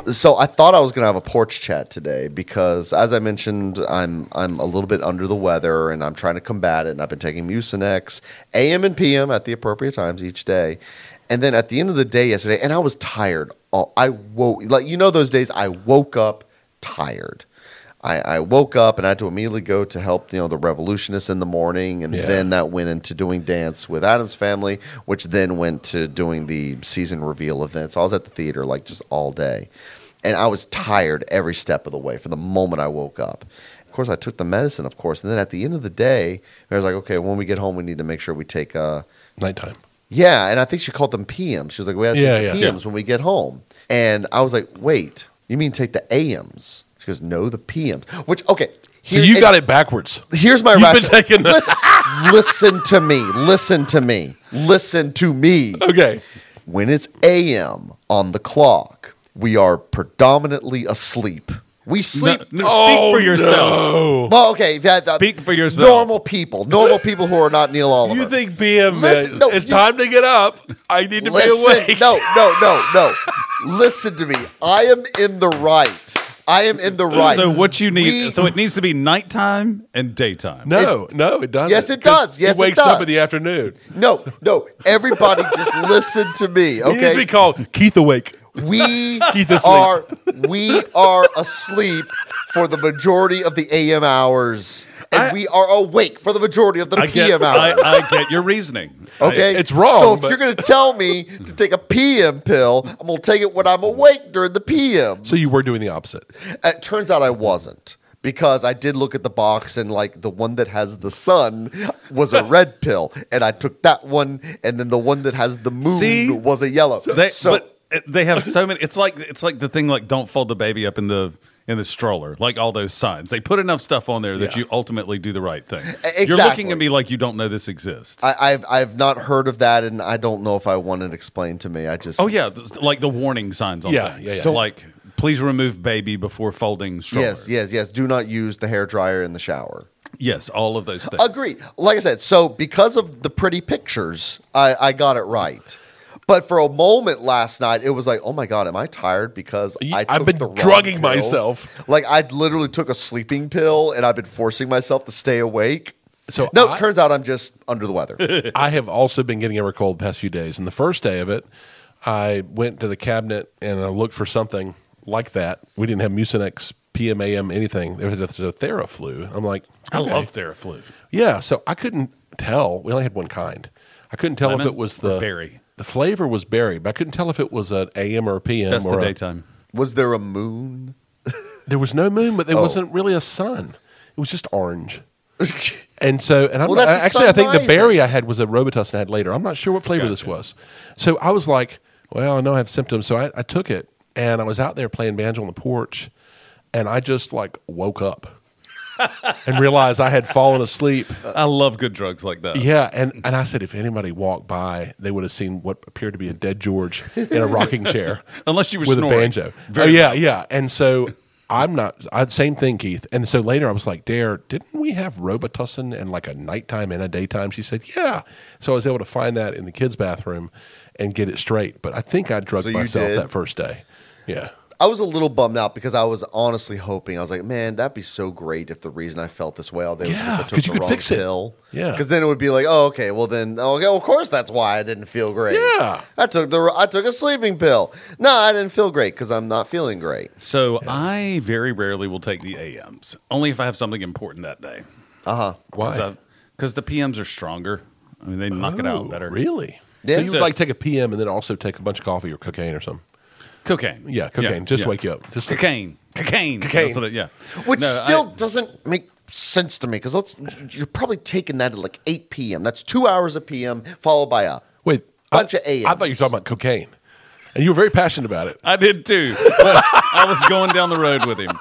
So I thought I was going to have a porch chat today because, as I mentioned, I'm a little bit under the weather and I'm trying to combat it. And I've been taking Mucinex AM and PM at the appropriate times each day. And then at the end of the day yesterday, and I was tired. I woke those days I woke up tired. I woke up and I had to immediately go to help the revolutionists in the morning, and then that went into doing Dance with Addams Family, which then went to doing the season reveal event. So I was at the theater just all day, and I was tired every step of the way from the moment I woke up. Of course, I took the medicine, and then at the end of the day, I was like, okay, when we get home, we need to make sure we take nighttime. Yeah, and I think she called them PMs. She was like, we have to take the PMs when we get home. And I was like, wait, you mean take the AMs? She goes, no, the PMs. Which, okay. So you got it backwards. Here's my rationale. You've been taking this. Listen to me. Listen to me. Okay. When it's AM on the clock, we are predominantly asleep. We sleep. Speak for yourself. No. Well, okay. Speak for yourself. Normal people who are not Neil Oliver. You think PM, it's time to get up. I need to be awake. No. Listen to me. I am in the right. So what you need? So it needs to be nighttime and daytime. No, it doesn't. Yes, it does. Yes, he wakes up in the afternoon. No. Everybody, just listen to me. Okay, he needs to be called Keith Awake. We are asleep for the majority of the AM hours, and we are awake for the majority of the PM hours. I get your reasoning. Okay, it's wrong. So if you're going to tell me to take a PM pill, I'm going to take it when I'm awake during the PM. So you were doing the opposite. It turns out I wasn't. Because I did look at the box, and the one that has the sun was a red pill, and I took that one, and then the one that has the moon was a yellow. But they have so many. It's like the thing don't fold the baby up in the stroller, like all those signs. They put enough stuff on there that you ultimately do the right thing. Exactly. You're looking at me like you don't know this exists. I've not heard of that, and I don't know if I want it explained to me. Like the warning signs on things. Yeah. So please remove baby before folding stroller. Yes. Do not use the hairdryer in the shower. Yes, all of those things. Agreed. Like I said, so because of the pretty pictures, I got it right. But for a moment last night, it was like, oh my God, am I tired because I've been drugging myself. I literally took a sleeping pill and I've been forcing myself to stay awake. So turns out I'm just under the weather. I have also been getting over cold the past few days. And the first day of it, I went to the cabinet and I looked for something like that. We didn't have Mucinex, PM, AM, anything. There was a Theraflu. I'm like, I love Theraflu. Yeah, so I couldn't tell. We only had one kind. I couldn't tell if it was the berry. The flavor was berry, but I couldn't tell if it was an AM or a PM. That's the daytime. Was there a moon? There was no moon, but there wasn't really a sun. It was just orange. And so, I think the berry I had was a Robitussin I had later. I'm not sure what flavor this was. So I was like, well, I know I have symptoms. So I took it, and I was out there playing banjo on the porch, and I just woke up and realized I had fallen asleep. I love good drugs like that. Yeah, and I said if anybody walked by, they would have seen what appeared to be a dead George in a rocking chair. Unless you were with snoring. a banjo. Yeah. And so same thing, Keith. And so later I was like, Dare, didn't we have Robitussin and a nighttime and a daytime? She said, yeah. So I was able to find that in the kids' bathroom and get it straight. But I think I drugged myself that first day. Yeah. I was a little bummed out because I was honestly hoping. I was like, man, that'd be so great if the reason I felt this way all day was because I took the wrong pill. Yeah. Because then it would be like, oh, okay, well, of course that's why I didn't feel great. Yeah. I took a sleeping pill. No, I didn't feel great because I'm not feeling great. So I very rarely will take the AMs, only if I have something important that day. Why? Because the PMs are stronger. I mean, they knock it out better. Really? Yeah. So you would take a PM and then also take a bunch of coffee or cocaine or something? Cocaine. Yeah, cocaine. Just wake you up. Just cocaine. That's what Which doesn't make sense to me because you're probably taking that at 8 p.m. That's 2 hours of PM followed by a bunch of AMs. I thought you were talking about cocaine. And you were very passionate about it. I did too. But I was going down the road with him.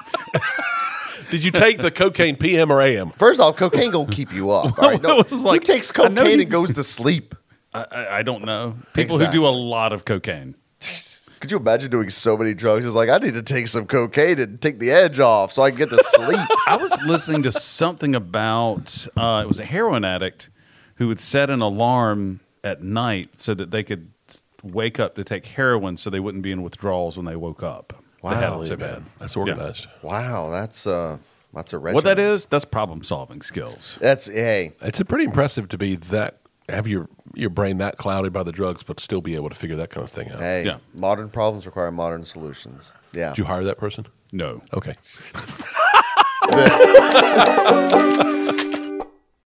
Did you take the cocaine PM or AM? First off, cocaine going to keep you up. All right? No, who takes cocaine and goes to sleep? I don't know. People who do a lot of cocaine. Could you imagine doing so many drugs? It's like, I need to take some cocaine and take the edge off so I can get to sleep. I was listening to something about, it was a heroin addict who would set an alarm at night so that they could wake up to take heroin so they wouldn't be in withdrawals when they woke up. Wow. They had it so bad. That's organized. Wow, that's a regimen. What that is, that's problem solving skills. It's pretty impressive to be that have your brain that clouded by the drugs, but still be able to figure that kind of thing out. Hey, Yeah. modern problems require modern solutions. Yeah. Did you hire that person? No. Okay.